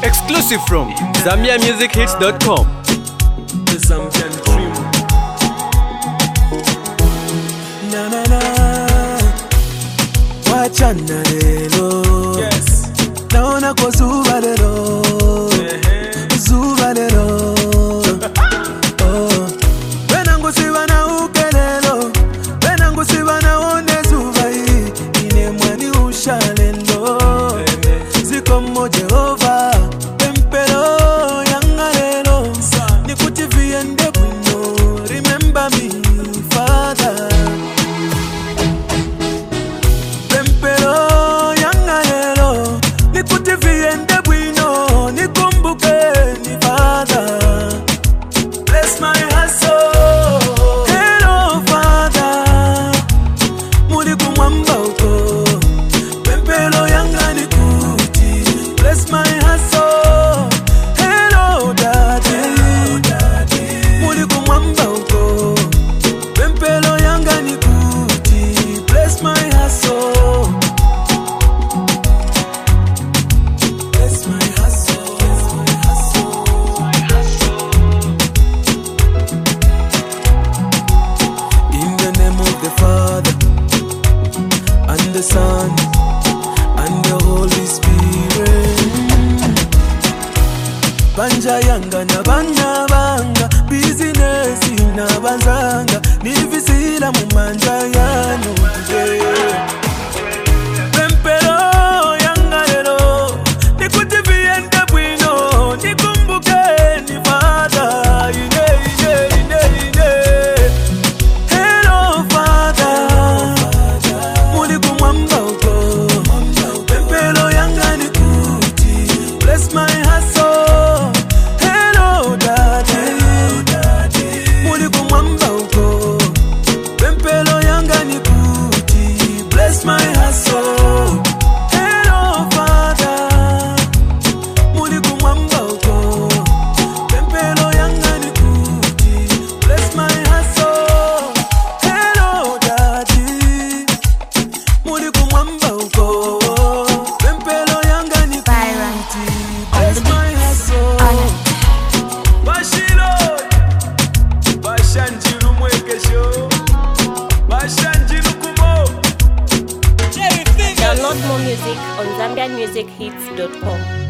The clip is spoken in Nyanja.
Exclusive from ZambiaMusicHits.com. The Zambian dream. Na na na, wachana lelo. Yes. Naona kwa zuba lelo, zuba lelo. Oh, wenangu siwa na ukelelo, wenangu siwa na one zuba hii. Ine mwani ushalendo, ziko mo Jehova, tempero yangalelo. Nikutivie ndebu no, remember me, Father. Tempero yangalelo, nikutivie ndebu no, nikumbuke ni Father. Bless my hustle, hello Father. Muri kumwamba uko, tempero yanga nikuti. Bless my hustle, hello Daddy. Muri kumwamba uko, tempero yanga nikuti. Bless my hustle. Bless my hustle. In the name of the Father, and the Son, and the Holy Spirit. Banja yanga na bana banga, business na banzanga, nivisila mumanja yanu today. Tempero yanga lelo, nikutivie ndebwino, nikumbuke ni Father. Ine, ine, ine, ine. Hello Father, muri kumwamba uko, tempero yanga nikuti. Bless my hustle, hello Daddy. Muri kumwamba uko, tempero yanga nikuti. Bless my hustle, hello Father. Muri kumwamba uko, tempero yanga nikuti. Bless my hustle, hello Daddy. Muri kumwamba uko, tempero yanga nikuti. Bless my hustle. Bashiro, Bashanjiru mwekesho, Bashanjiru kumo. Download more music on ZambianMusicHits.com.